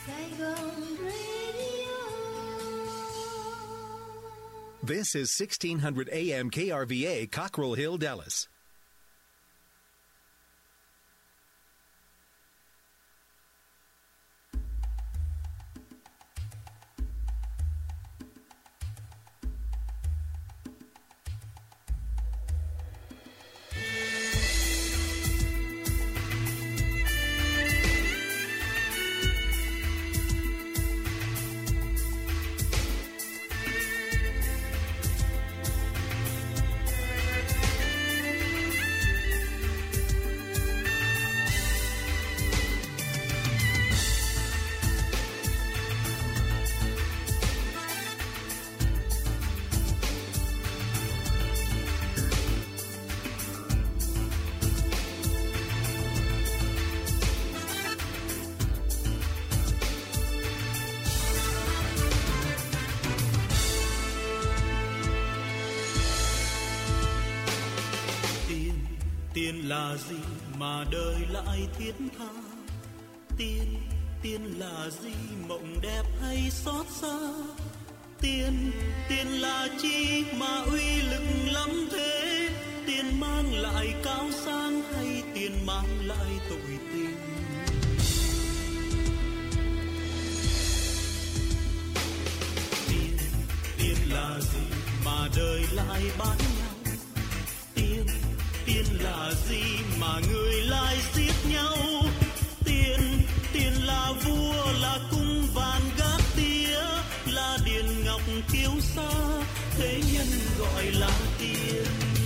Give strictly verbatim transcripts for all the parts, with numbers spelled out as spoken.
This is sixteen hundred A M K R V A, Cockrell Hill, Dallas. Tiền là gì mà đời lại thiết tha? Tiền, tiền là gì mộng đẹp hay xót xa? Tiền, tiền là chi mà uy lực lắm thế? Tiền mang lại cao sang hay tiền mang lại tội tình? Tiền, tiền là gì mà đời lại bán nhau? Tiền, tiền là gì mà người lại giết nhau? Tiền, tiền là vua, là cung vàng gác tía, là điền ngọc kiêu sa, thế nhân gọi là tiền.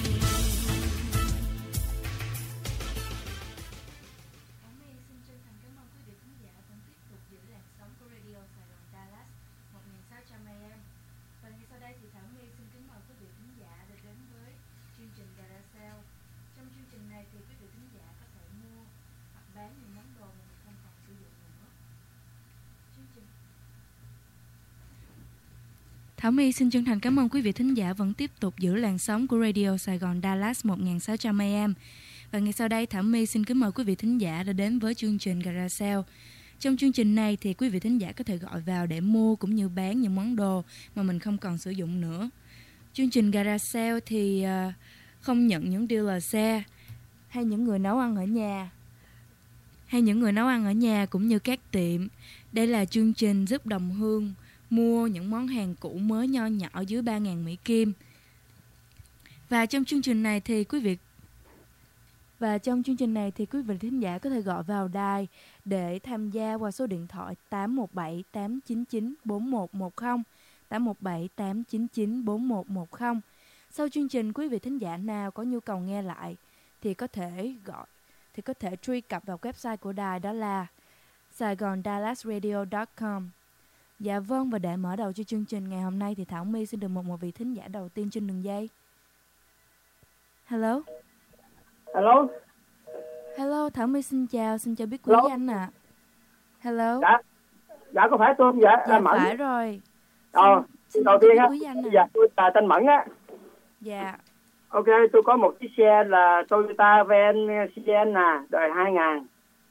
Thảo My xin chân thành cảm ơn quý vị thính giả vẫn tiếp tục giữ làn sóng của Radio Sài Gòn Dallas một nghìn sáu trăm A M. Và ngay sau đây Thảo My xin kính mời quý vị thính giả đã đến với chương trình Garage Sale. Trong chương trình này thì quý vị thính giả có thể gọi vào để mua cũng như bán những món đồ mà mình không còn sử dụng nữa. Chương trình Garage Sale thì uh, không nhận những dealer xe hay những người nấu ăn ở nhà hay những người nấu ăn ở nhà cũng như các tiệm. Đây là chương trình giúp đồng hương mua những món hàng cũ mới nho nhỏ dưới ba nghìn Mỹ Kim. Và trong chương trình này thì quý vị Và trong chương trình này thì quý vị thính giả có thể gọi vào đài để tham gia qua số điện thoại tám một bảy tám chín chín bốn một một không, tám một bảy tám chín chín bốn một một không. Sau chương trình, quý vị thính giả nào có nhu cầu nghe lại thì có thể gọi thì có thể truy cập vào website của đài, đó là saigon dallas radio chấm com. Dạ vâng, và để mở đầu cho chương trình ngày hôm nay thì Thảo My xin được một một vị thính giả đầu tiên trên đường dây. Hello. Hello. Hello, Thảo My xin chào, xin chào biết quý Hello. anh ạ. À. Hello. Dạ, dạ có phải tôi không vậy? Dạ à, Mẫn. phải rồi. Ờ, xin đầu tiên á, à. dạ tôi là tên Mẫn á. Dạ. Ok, tôi có một chiếc xe là Toyota Van Sienna đời hai nghìn.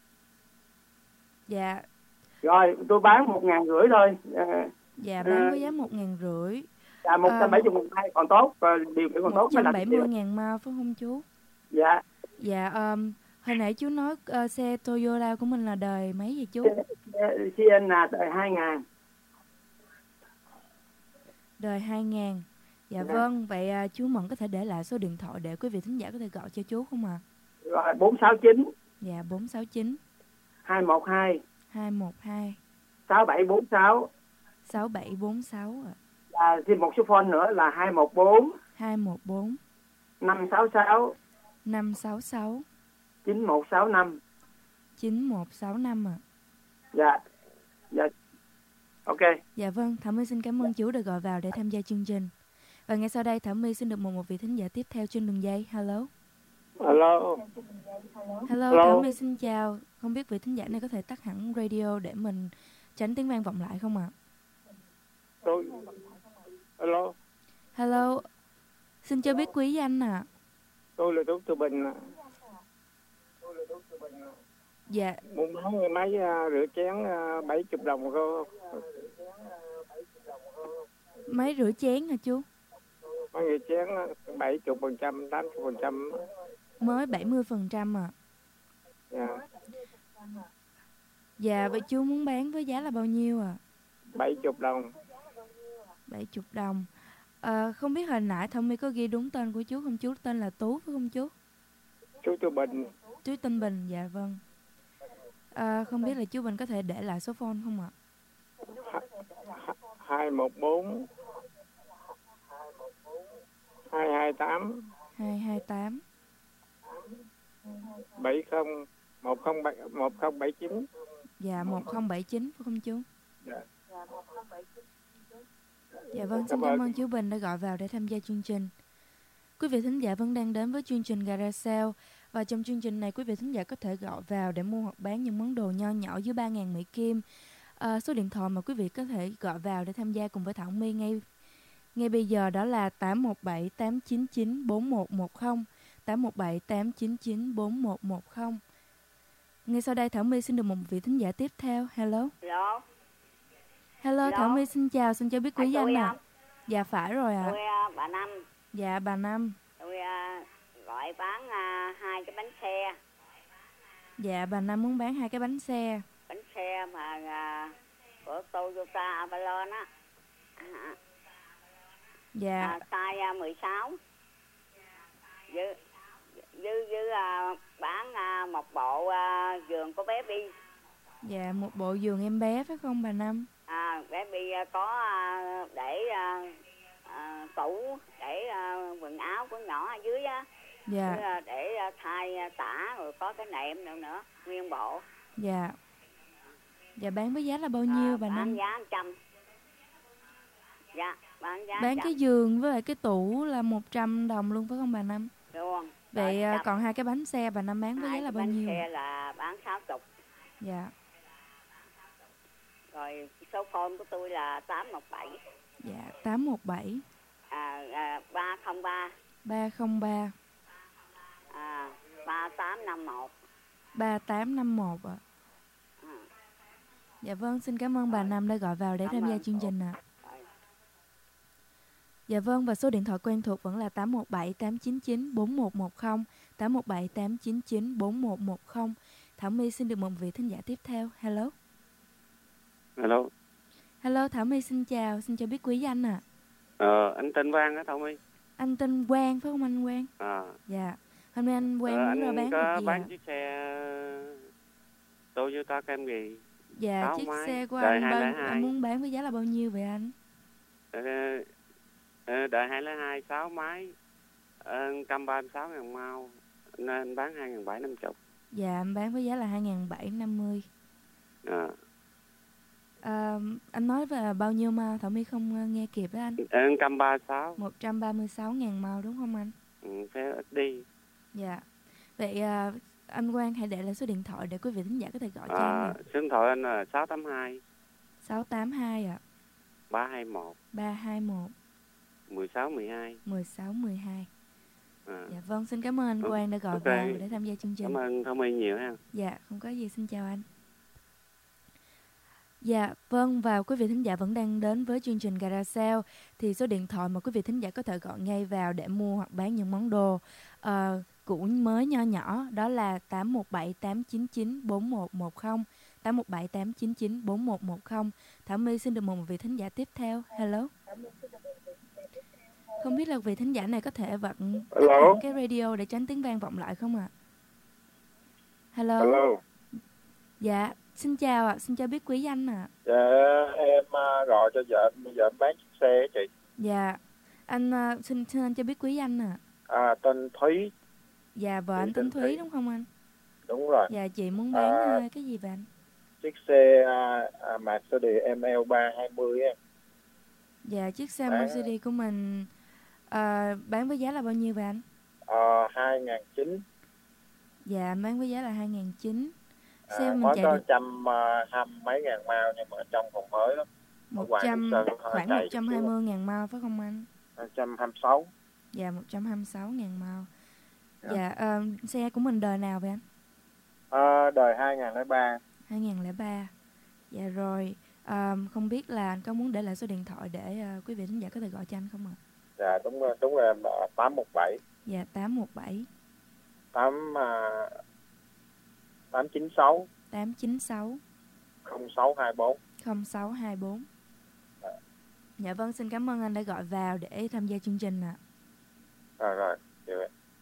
Dạ. Rồi, tôi bán một ngàn rưỡi thôi. Dạ, bán với giá một ngàn rưỡi. Dạ, một trăm bảy mươi một mai còn tốt, và điều kiện còn tốt. một trăm bảy mươi ngàn mile phải không chú? Dạ. Dạ, um, hồi nãy chú nói uh, xe Toyota của mình là đời mấy vậy chú? Sienna đời hai nghìn. Đời hai nghìn. Dạ, dạ vâng, vậy uh, chú Mẫn có thể để lại số điện thoại để quý vị thính giả có thể gọi cho chú không ạ? À? Rồi, bốn sáu chín. Dạ, bốn sáu chín. hai một hai. hai một hai. sáu bảy bốn sáu. sáu bảy bốn sáu ạ. À, thêm một số phone nữa là hai một bốn. hai một bốn. năm sáu sáu. năm sáu sáu. chín một sáu năm. chín một sáu năm ạ. À. Dạ. Dạ. Ok. Dạ vâng, Thảo My xin cảm ơn chú đã gọi vào để tham gia chương trình. Và ngay sau đây Thảo My xin được một một vị thính giả tiếp theo trên đường dây. Hello. Hello. Hello, Hello. Thảo My xin chào. Không biết vị thính giả này có thể tắt hẳn radio để mình tránh tiếng vang vọng lại không ạ? À? Tôi... Hello. Hello. Xin cho biết quý danh ạ. À. Tôi là Tú Từ Bình. Tôi là Tú Từ Bình. Dạ. Muốn bán cái máy uh, rửa chén uh, bảy mươi đồng cô. Máy rửa chén hả chú? Máy rửa chén bảy mươi phần trăm, tám mươi phần trăm. Mới bảy mươi phần trăm à? Dạ. Dạ, vậy chú muốn bán với giá là bao nhiêu à? bảy mươi đồng. bảy mươi đồng. À, không biết hồi nãy Thông My có ghi đúng tên của chú không chú? Tên là Tú phải không chú? Chú Tư Bình. Chú tên Bình, dạ vâng. À, không biết là chú Bình có thể để lại số phone không ạ? hai một bốn hai hai tám hai hai tám bảy không một không bảy một không bảy chín. Dạ, một không bảy chín phải không chú? Dạ. Dạ vâng, xin cảm ơn chú Bình đã gọi vào để tham gia chương trình. Quý vị thính giả vẫn đang đến với chương trình Gara Sale. Và trong chương trình này, quý vị thính giả có thể gọi vào để mua hoặc bán những món đồ nho nhỏ dưới ba nghìn Mỹ Kim. À, số điện thoại mà quý vị có thể gọi vào để tham gia cùng với Thảo My ngay ngay bây giờ đó là tám một bảy tám chín chín bốn một một không, tám một bảy tám chín chín bốn một một không. Ngay sau đây Thảo My xin được một vị thính giả tiếp theo. Hello. Hello. Hello, Hello. Thảo My xin chào, xin cho biết quý danh ạ. ạ. Dạ phải rồi ạ. À. Tôi uh, bà Năm. Dạ bà Năm. Tôi uh, gọi bán uh, hai cái bánh xe. Dạ bà Năm muốn bán hai cái bánh xe. Bánh xe mà uh, của Toyota Avalon á. À, dạ. À, size uh, mười sáu. Dư dư dư uh, bán uh, một bộ uh, giường của bé Bi. Dạ, một bộ giường em bé phải không bà Năm? À, bé Bi uh, có uh, để uh, uh, tủ để uh, quần áo của nhỏ ở dưới á. Dạ. Chứ, uh, để uh, thay uh, tả rồi có cái nệm nữa nữa, nguyên bộ. Dạ. Dạ bán với giá là bao nhiêu à, bà bán Năm? giá một trăm. Dạ, bán giá Bán một trăm. cái giường với lại cái tủ là một trăm đồng luôn phải không bà Năm? Luôn. Vậy uh, còn hai cái bánh xe bà Năm bán với hai giá là bao bánh nhiêu? Bánh xe là bán sáu mươi. Dạ. Rồi số phone của tôi là tám một bảy. Dạ, tám một bảy. À, à ba không ba. ba không ba. À, ba tám năm một. ba tám năm một ạ. À. Dạ vâng, xin cảm ơn bà Năm đã gọi vào để Cảm tham gia ơn. chương trình ạ. À. Dạ vâng, và số điện thoại quen thuộc vẫn là tám một bảy tám chín chín bốn một một không, tám một bảy tám chín chín bốn một một không. Thảo My xin được một vị thính giả tiếp theo. Hello. Hello. Hello, Thảo My xin chào, xin cho biết quý danh ạ. À. Ờ, anh tên Quang á Thảo My. Anh tên Quang phải không anh Quang? À. Dạ. Hôm nay anh Quang ờ, muốn ra bán có gì bán ạ? chiếc xe Toyota Camry. Dạ, chiếc máy. xe của Đời anh, bán, anh muốn bán với giá là bao nhiêu vậy anh? Ờ, đời hai không hai, sáu máy, một trăm ba mươi sáu ngàn mao, nên bán hai nghìn bảy trăm năm mươi. Dạ, anh bán với giá là hai nghìn bảy trăm năm mươi. À. À, anh nói về bao nhiêu mao? Thảo My không nghe kịp đó anh. một trăm ba mươi sáu. một trăm ba mươi sáu ngàn mao đúng không anh? Ừ, xe ít đi. Dạ. Vậy à, anh Quang hãy để lại số điện thoại để quý vị thính giả có thể gọi cho à, anh. Số điện thoại anh là sáu tám hai. sáu tám hai ạ. À. ba hai một. ba hai một. mười sáu mười hai. mười sáu mười hai. À. Dạ vâng, xin cảm ơn anh ừ. Quang đã gọi okay. vào để tham gia chương trình. Cảm ơn Thông My nhiều ha. Dạ, không có gì, xin chào anh. Dạ, vâng, và quý vị thính giả vẫn đang đến với chương trình Gara Sale. Thì số điện thoại mà quý vị thính giả có thể gọi ngay vào để mua hoặc bán những món đồ uh, cũ mới nho nhỏ đó là tám một bảy tám chín chín bốn một một không, tám một bảy tám chín chín bốn một một không. Thảo My xin được một vị thính giả tiếp theo. Hello. Không biết là vị thính giả này có thể bật tắt hẳn cái radio để tránh tiếng vang vọng lại không ạ? À? Hello. Hello. Dạ, xin chào ạ, à. Xin chào biết quý danh ạ. À. Dạ, em uh, gọi cho vợ, vợ em bán chiếc xe chị. Dạ, anh uh, xin xin anh cho biết quý danh ạ. À. À, tên Thúy. Dạ, vợ anh tên Thúy, Thúy đúng không anh? Đúng rồi. Dạ, chị muốn bán à, cái gì vậy anh? Chiếc xe uh, Mercedes em lờ ba hai mươi á. Dạ, chiếc xe à. Mercedes của mình uh, bán với giá là bao nhiêu vậy anh? Ờ, uh, hai nghìn chín trăm. Dạ, bán với giá là hai nghìn chín trăm. Xe À, mình có chạy có được trăm hai uh, mấy ngàn mile nhưng mà trong còn mới lắm. một trăm, khoảng một trăm hai mươi ngàn mile phải không anh? một trăm hai mươi sáu. Dạ, một trăm hai mươi sáu ngàn mile. Dạ, dạ uh, xe của mình đời nào vậy anh? À, đời hai nghìn lẻ ba. hai nghìn lẻ ba. Dạ rồi. À, không biết là anh có muốn để lại số điện thoại để uh, quý vị khán giả có thể gọi cho anh không ạ? Dạ đúng rồi, đúng rồi, tám một bảy. Dạ tám một bảy tám tám chín sáu tám chín sáu không sáu hai bốn không sáu hai bốn. Dạ. Dạ vâng, xin cảm ơn anh đã gọi vào để tham gia chương trình ạ. Rồi rồi, dạ.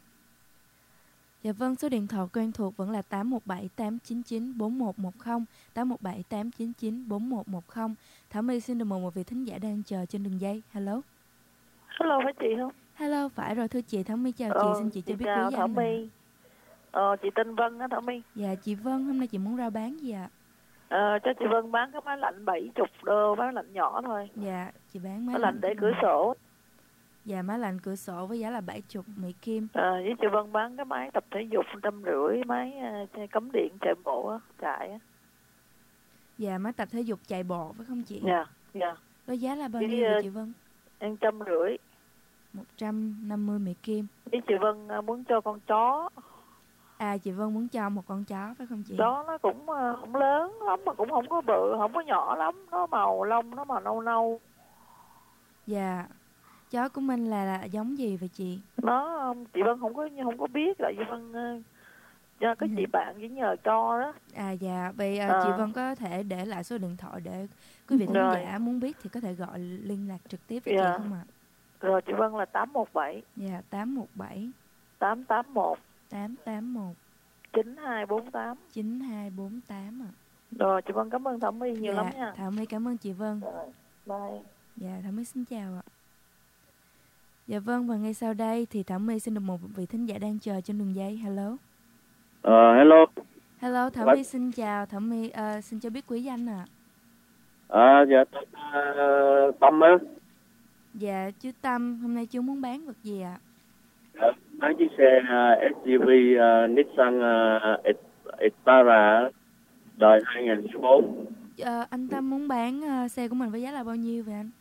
Dạ vâng, số điện thoại quen thuộc vẫn là tám một bảy tám chín chín bốn một một không, tám một bảy tám chín chín bốn một một không. Thảo My xin được mời một vị thính giả đang chờ trên đường dây. Hello. Hello, phải chị không? Hello, phải rồi, thưa chị. Thảo My chào ờ, chị, xin chị cho biết quý danh. Thảo My. Ờ, chị tên Vân á Thảo My. Dạ, chị Vân, hôm nay chị muốn rao bán gì ạ? Ờ, cho chị Vân bán cái máy lạnh bảy mươi đô, máy lạnh nhỏ thôi. Dạ, chị bán máy, máy lạnh để cửa sổ. Dạ, máy lạnh cửa sổ với giá là bảy mươi Mỹ Kim. Ờ, với chị Vân bán cái máy tập thể dục một trăm rưỡi, máy uh, cắm điện chạy bộ á, chạy á. Dạ, máy tập thể dục chạy bộ phải không chị? Dạ, dạ. Có giá là bao nhiêu vậy chị Vân? Một trăm rưỡi. một trăm năm mươi Mỹ Kim. Với chị Vân uh, muốn cho con chó. À, chị Vân muốn cho một con chó phải không chị? Chó nó cũng uh, không lớn lắm mà cũng không có bự, không có nhỏ lắm, nó màu lông nó màu nâu nâu. Dạ. Chó của mình là, là giống gì vậy chị? Nó chị Vân không có không có biết, tại chị Vân do cái chị bạn chỉ nhờ cho đó. À dạ, vậy à. chị Vân có thể để lại số điện thoại để quý vị thính giả muốn biết thì có thể gọi liên lạc trực tiếp với dạ. chị không ạ? Rồi chị Vân là tám một bảy. Dạ, tám một bảy tám tám một tám tám một chín hai bốn tám chín hai bốn tám ạ. Rồi chị Vân cảm ơn Thảo My nhiều dạ, lắm nha. Thảo My cảm ơn chị Vân. Rồi, bye. Dạ, Thảo My xin chào ạ. Dạ vâng, và ngay sau đây thì Thảo My xin được một vị thính giả đang chờ trên đường dây. Hello. Ờ, uh, hello. Hello, Thảo My xin chào. Thảo My uh, xin cho biết quý danh ạ. À. Uh, dạ, uh, Tâm á. Dạ, chú Tâm, hôm nay chú muốn bán vật gì ạ? Dạ, bán chiếc xe uh, ét u vê uh, Nissan uh, Xterra đời hai nghìn lẻ bốn. Uh, anh Tâm muốn bán uh, xe của mình với giá là bao nhiêu vậy anh?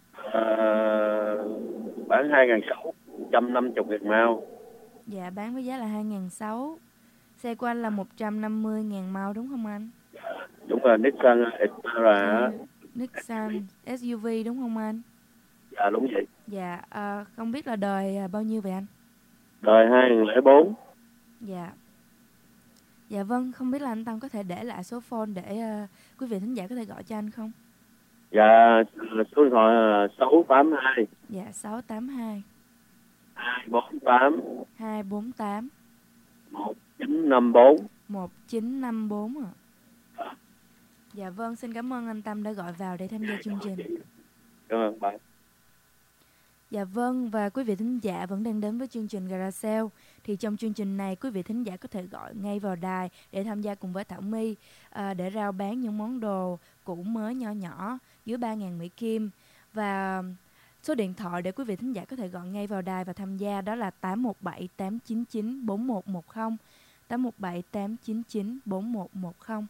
Uh, bán hai nghìn sáu trăm năm mươi ngàn mao. Dạ, bán với giá là hai nghìn sáu trăm. Xe của anh là một trăm năm mươi ngàn mao đúng không anh? Đúng rồi, Nissan Xterra. Uh, Nissan ét u vê đúng không anh? Dạ, đúng vậy. Dạ, uh, không biết là đời uh, bao nhiêu vậy anh? Đời hai nghìn lẻ bốn. Dạ. Dạ vâng, không biết là anh Tâm có thể để lại số phone để uh, quý vị thính giả có thể gọi cho anh không? Dạ, số điện thoại là sáu tám hai. Dạ, sáu tám hai hai bốn tám hai bốn tám một chín năm bốn một chín năm bốn ạ. Dạ vâng, xin cảm ơn anh Tâm đã gọi vào để tham gia chương trình. Cảm ơn bạn. Dạ vâng, và quý vị thính giả vẫn đang đến với chương trình Garage Sale. Thì trong chương trình này, quý vị thính giả có thể gọi ngay vào đài để tham gia cùng với Thảo My à, để rao bán những món đồ cũ mới nhỏ nhỏ dưới ba nghìn Mỹ Kim. Và số điện thoại để quý vị thính giả có thể gọi ngay vào đài và tham gia đó là tám một bảy tám chín chín bốn một một không, tám một bảy tám chín chín bốn một một không.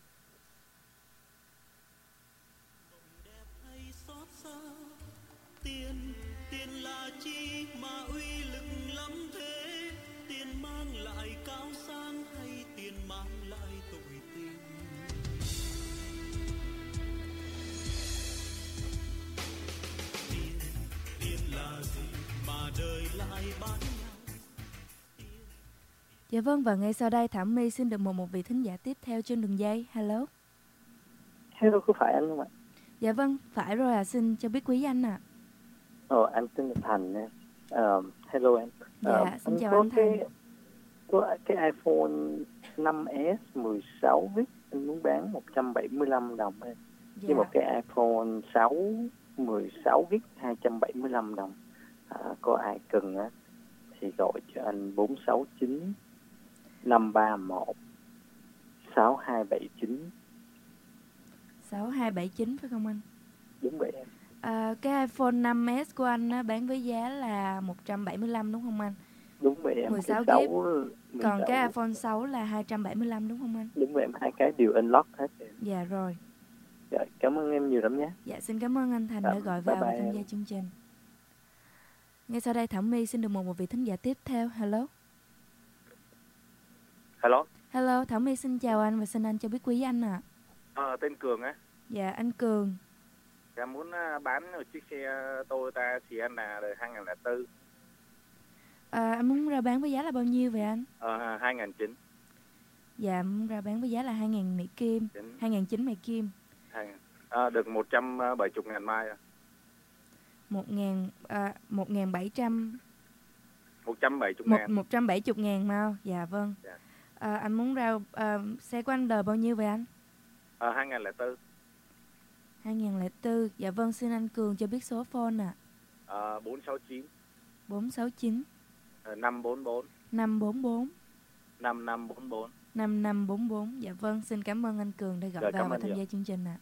Dạ vâng, và ngay sau đây Thảo My xin được mời một vị thính giả tiếp theo trên đường dây. Hello. Hello, có phải anh không ạ? Dạ vâng, phải rồi à, xin cho biết quý anh ạ. À. Ồ, anh tên là Thành nè. Uh, hello em. Dạ, uh, xin anh chào có anh Thành. Cái, có cái iPhone năm S mười sáu X anh muốn bán một trăm bảy mươi lăm đồng em. Dạ. Với một cái iPhone sáu mười sáu X hai trăm bảy mươi lăm đồng. À, có ai cần á thì gọi cho anh bốn sáu chín năm ba một sáu hai bảy chín. sáu hai bảy chín phải không anh? Đúng vậy em. À, cái iPhone năm S của anh á, bán với giá là một trăm bảy mươi lăm đúng không anh? Đúng vậy em. mười sáu gi bi. Còn cái iPhone sáu là hai trăm bảy mươi lăm đúng không anh? Đúng vậy em, hai cái đều unlock hết em. Dạ rồi. Dạ, cảm ơn em nhiều lắm nhé. Dạ, xin cảm ơn anh Thành dạ, đã gọi vào và tham gia chương trình. Ngay sau đây Thảo My xin được một, một vị thính giả tiếp theo. Hello. Hello. Hello, Thảo My xin chào anh và xin anh cho biết quý anh ạ. À. Ờ, tên Cường á. Dạ, anh Cường. Em muốn bán một chiếc xe Toyota Sienna đời hai nghìn lẻ bốn. À, anh muốn ra bán với giá là bao nhiêu vậy anh? Ờ, hai nghìn chín. Dạ, muốn ra bán với giá là hai nghìn Mỹ Kim, hai nghìn chín Mỹ Kim. À, được một trăm bảy mươi ngàn mai. một nghìn, à, một nghìn bảy trăm. một trăm bảy mươi ngàn. một trăm bảy mươi ngàn mau, dạ vâng. Dạ. À, anh muốn ra, à, xe của anh đời bao nhiêu vậy anh? À, hai nghìn lẻ bốn. hai nghìn lẻ bốn, dạ vâng, xin anh Cường cho biết số phone ạ. À. À, bốn sáu chín. bốn sáu chín. À, năm bốn bốn. năm bốn bốn. năm năm bốn bốn. năm năm bốn bốn, dạ vâng, xin cảm ơn anh Cường đã gọi dạ, vào và tham gia chương trình ạ. À.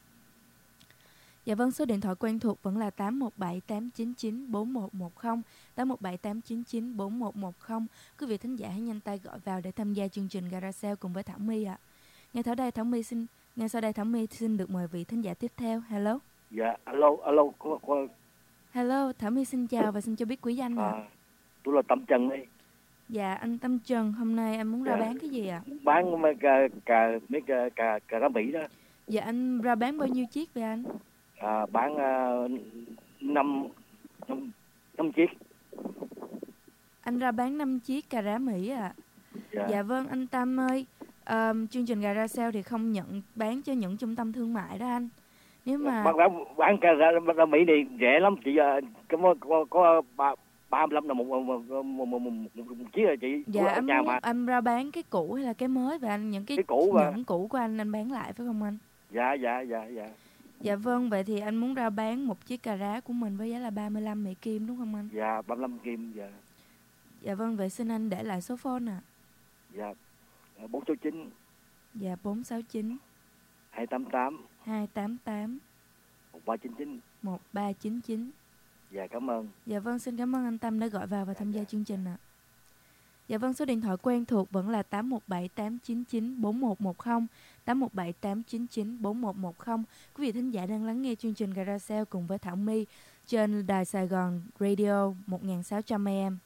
Dạ vâng, số điện thoại quen thuộc vẫn là tám một bảy tám chín chín bốn một một không, tám một bảy tám chín chín bốn một một không. Quý vị thính giả hãy nhanh tay gọi vào để tham gia chương trình Gara Sale cùng với Thảo My ạ. À. Ngay sau đây Thảo My xin ngay sau đây Thảo My xin được mời vị thính giả tiếp theo. Hello. Dạ, alo, alo, cô, cô. Hello, Thảo My xin chào và xin cho biết quý danh ạ. À, tôi là Tâm Trần đây. Dạ, anh Tâm Trần, hôm nay anh muốn ra dạ. bán cái gì ạ? À? Bán mấy cà cà mấy cà cà cà rá Mỹ đó. Dạ, anh ra bán bao nhiêu chiếc vậy anh? À, bán uh, năm, năm, năm chiếc. Anh ra bán năm chiếc cà rá Mỹ ạ. À? Dạ. Dạ vâng, anh Tâm ơi, uh, chương trình Gara Sale thì không nhận bán cho những trung tâm thương mại đó anh. Nếu mà bán bán, bán cà rá, rá Mỹ này rẻ lắm chị, có có có ba ba mươi lăm là một một, một, một, một, một, một chiếc rồi chị. Dạ, anh muốn mà. Anh ra bán cái cũ hay là cái mới và anh những cái, cái cũ những cũ của anh anh bán lại phải không anh? Dạ dạ dạ dạ. Dạ vâng, vậy thì anh muốn ra bán một chiếc cà rá của mình với giá là ba mươi lăm Mỹ Kim đúng không anh? Dạ, ba mươi lăm Kim, dạ. Dạ vâng, vậy xin anh để lại số phone ạ. À. Dạ, bốn sáu chín. Dạ, bốn sáu chín. hai tám tám. hai tám tám. một ba chín chín. một ba chín chín. Dạ, cảm ơn. Dạ vâng, xin cảm ơn anh Tâm đã gọi vào và tham gia chương trình ạ. À. Dạ vâng, số điện thoại quen thuộc vẫn là tám một bảy tám chín chín bốn một một không, tám một bảy tám chín chín bốn một một không. Quý vị thính giả đang lắng nghe chương trình Gara Sale cùng với Thảo My trên đài Sài Gòn Radio một nghìn sáu trăm A M.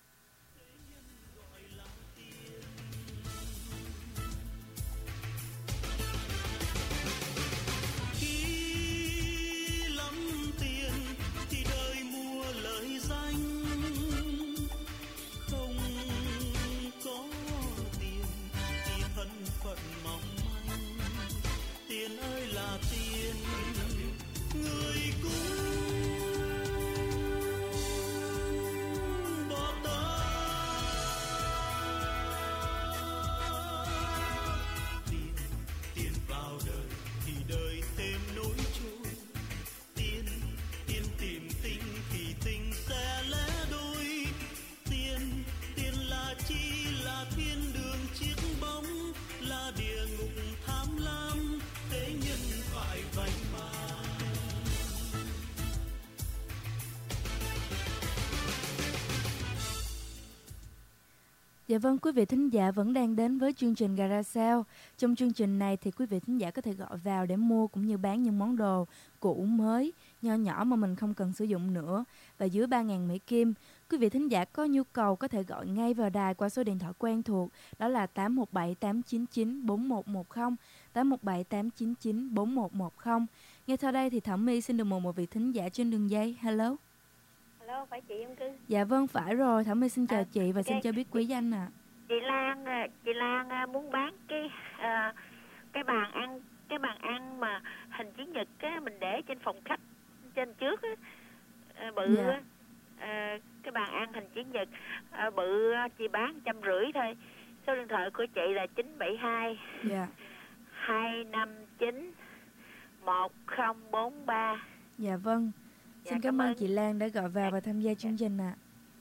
Dạ vâng, quý vị thính giả vẫn đang đến với chương trình Gara Sale. Trong chương trình này thì quý vị thính giả có thể gọi vào để mua cũng như bán những món đồ cũ mới, nho nhỏ mà mình không cần sử dụng nữa và dưới ba nghìn Mỹ Kim. Quý vị thính giả có nhu cầu có thể gọi ngay vào đài qua số điện thoại quen thuộc đó là tám một bảy tám chín chín bốn một một không, tám một bảy tám chín chín bốn một một không. Ngay sau đây thì Thảo My xin được mời một vị thính giả trên đường dây. Hello. Hello, phải chị em cư? Dạ vâng, phải rồi. Thảo My xin chào à, chị và okay. xin cho biết quý danh ạ. À. Chị Lan, chị Lan muốn bán cái uh, cái bàn ăn, cái bàn ăn mà hình chữ nhật á, mình để trên phòng khách trên trước á, uh, bự dạ. uh, cái bàn ăn hình chữ nhật uh, bự chị bán trăm rưỡi thôi. Số điện thoại của chị là chín bảy hai dạ. hai năm chín một không bốn ba. Dạ vâng. Xin dạ, cảm, cảm ơn chị Lan đã gọi vào và tham gia chương trình ạ. À.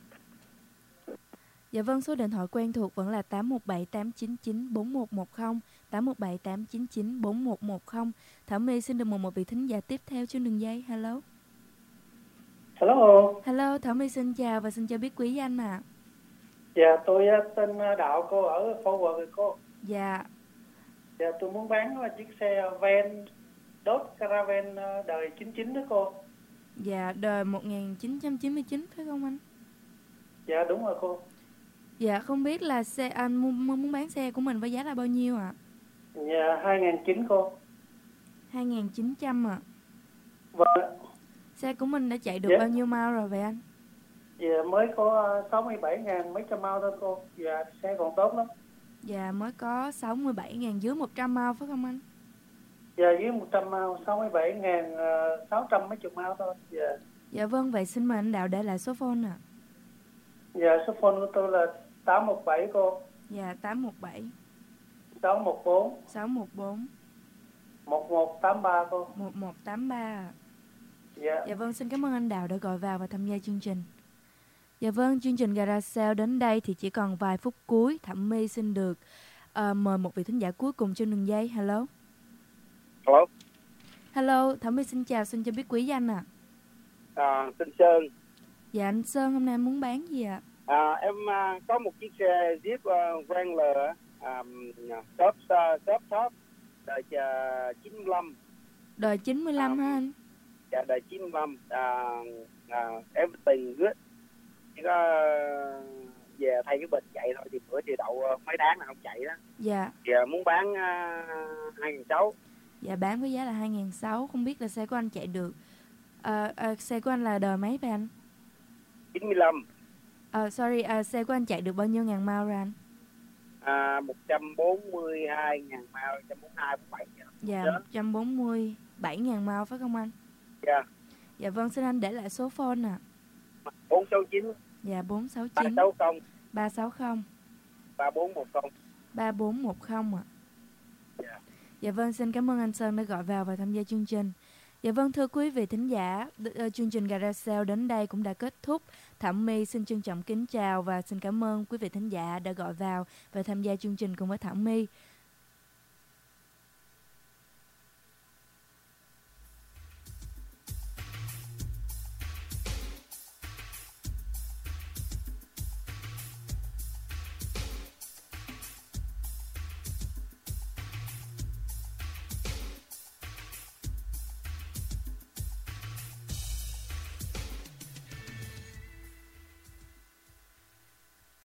Dạ vâng, số điện thoại quen thuộc vẫn là tám một bảy tám chín chín bốn một một không, tám một bảy tám chín chín bốn một một không. Thảo My xin được mời một vị thính giả tiếp theo trên đường dây. Hello. Hello. Hello, Thảo My xin chào và xin cho biết quý danh ạ. À. Dạ, tôi tên Đạo, cô ở Forward cô. Dạ. Dạ, tôi muốn bán chiếc xe van Dodge Caravan đời chín chín đó cô. Dạ, đời một nghìn chín trăm chín mươi chín phải không anh? Dạ, đúng rồi cô. Dạ, không biết là xe anh muốn, muốn bán xe của mình với giá là bao nhiêu ạ? Dạ, hai nghìn chín cô. hai nghìn chín trăm ạ. Vâng. Xe của mình đã chạy được Dạ. bao nhiêu mile rồi vậy anh? Dạ, mới có sáu mươi bảy ngàn mấy trăm mao thôi cô. Dạ, xe còn tốt lắm. Dạ, mới có sáu mươi bảy ngàn, dưới một trăm mile phải không anh? Dạ, dưới một trăm mao, sáu mươi bảy ngàn sáu trăm mấy chục mao thôi. Dạ. Dạ vâng, vậy xin mời anh Đạo để lại số phone ạ. Dạ, số phone của tôi là tám một bảy cô. Dạ, tám một bảy sáu một bốn sáu một bốn một một tám ba cô. một một tám ba. Dạ. Dạ vâng, xin cảm ơn anh Đạo đã gọi vào và tham gia chương trình. Dạ vâng, chương trình Garage Sale đến đây thì chỉ còn vài phút cuối. Thẩm My xin được uh, mời một vị thính giả cuối cùng trên đường dây. Hello. Hello. Hello, Thẩm My xin chào, xin cho biết quý danh ạ. À. À, tên Sơn. Dạ anh Sơn, hôm nay muốn bán gì ạ? À, em uh, có một chiếc xe Jeep uh, Wrangler um, shop uh, shop shop đời uh, chín mươi lăm. Đời chín mươi lăm um, hả anh? Dạ, đời chín mươi lăm. Uh, uh, everything good. Chỉ có uh, về thay cái bình chạy thôi, thì bữa thì đậu uh, mấy tháng là không chạy đó. Dạ. Thì uh, muốn bán uh, hai nghìn sáu. Dạ, bán với giá là hai nghìn sáu. Không biết là xe của anh chạy được uh, uh, xe của anh là đời mấy vậy anh? chín mươi lăm. Uh, sorry, uh, xe của anh chạy được bao nhiêu ngàn mile rồi anh? À, một trăm bốn mươi hai ngàn mile, một trăm bốn mươi hai, bốn mươi bảy. Dạ, một trăm bốn mươi bảy ngàn mile phải không anh? Dạ. Dạ vâng, xin anh để lại số phone ạ. À. bốn sáu chín. Dạ, bốn sáu chín. ba sáu không. ba sáu không. ba bốn một không. ba bốn một không ạ. À. Dạ. Dạ vâng, xin cảm ơn anh Sơn đã gọi vào và tham gia chương trình. Dạ vâng, thưa quý vị thính giả, chương trình Garage Sale đến đây cũng đã kết thúc. Thẩm My xin trân trọng kính chào và xin cảm ơn quý vị thính giả đã gọi vào và tham gia chương trình cùng với Thẩm My.